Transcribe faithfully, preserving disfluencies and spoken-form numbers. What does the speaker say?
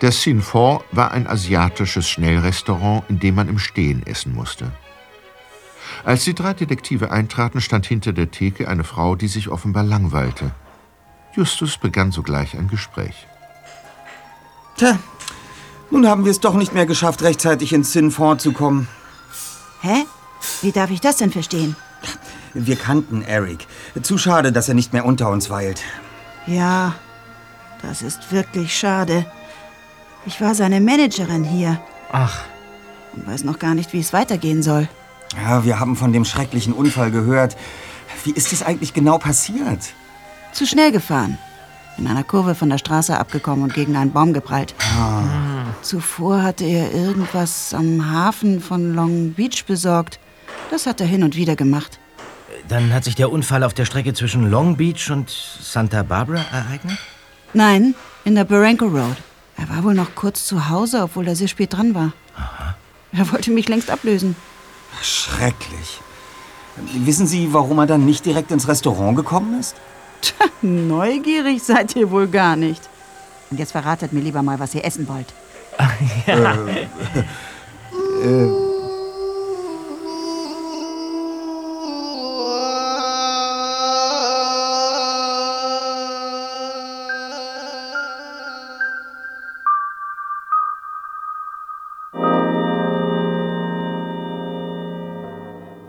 Der Cine Four war ein asiatisches Schnellrestaurant, in dem man im Stehen essen musste. Als die drei Detektive eintraten, stand hinter der Theke eine Frau, die sich offenbar langweilte. Justus begann sogleich ein Gespräch. Tja, nun haben wir es doch nicht mehr geschafft, rechtzeitig ins Cine Four zu kommen. Hä? Wie darf ich das denn verstehen? Wir kannten Eric. Zu schade, dass er nicht mehr unter uns weilt. Ja, das ist wirklich schade. Ich war seine Managerin hier. Ach. Und weiß noch gar nicht, wie es weitergehen soll. Ja, wir haben von dem schrecklichen Unfall gehört. Wie ist es eigentlich genau passiert? Zu schnell gefahren. In einer Kurve von der Straße abgekommen und gegen einen Baum geprallt. Ah. Zuvor hatte er irgendwas am Hafen von Long Beach besorgt. Das hat er hin und wieder gemacht. Dann hat sich der Unfall auf der Strecke zwischen Long Beach und Santa Barbara ereignet? Nein, in der Barranco Road. Er war wohl noch kurz zu Hause, obwohl er sehr spät dran war. Aha. Er wollte mich längst ablösen. Schrecklich. Wissen Sie, warum er dann nicht direkt ins Restaurant gekommen ist? Tja, neugierig seid ihr wohl gar nicht. Und jetzt verratet mir lieber mal, was ihr essen wollt. Ach, ja. Äh, äh,